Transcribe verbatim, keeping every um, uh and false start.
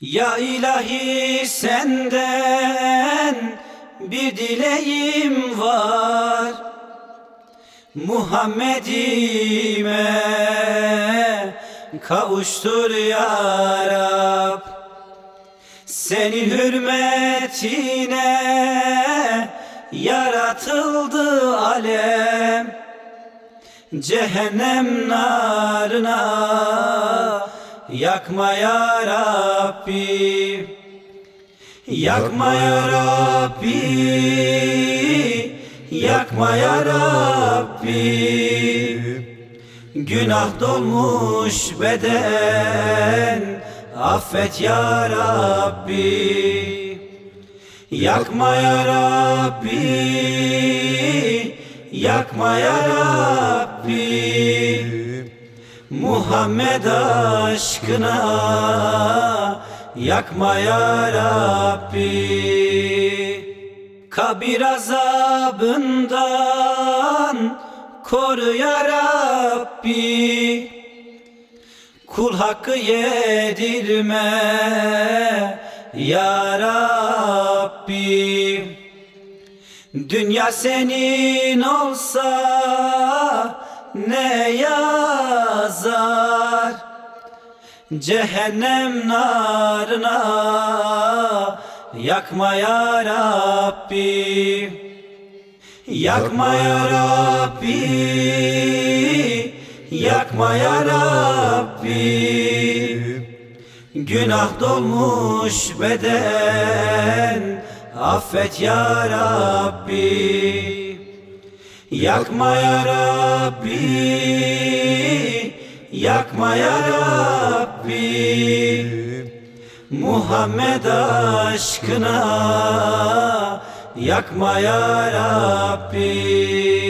Ya ilahi senden bir dileğim var, Muhammed'ime kavuştur ya Rab. Senin hürmetine yaratıldı alem, cehennem narına yakma ya Rabbi. Yakma ya Rabbi, yakma ya Rabbi. Günah dolmuş beden, affet ya Rabbi. Yakma ya Rabbi, yakma ya Rabbi. Muhammed aşkına yakma ya Rabbi. Kabir azabından koru ya Rabbi. Kul hakkı yedirme ya Rabbi. Dünya senin olsa ne yazar, cehennem narına yakma ya Rabbi. Yakma ya Rabbi, yakma ya Rabbi. Günah dolmuş beden, affet ya Rabbi. Yakma ya Rabbi, yakma ya Rabbi. Muhammed aşkına yakma ya Rabbi.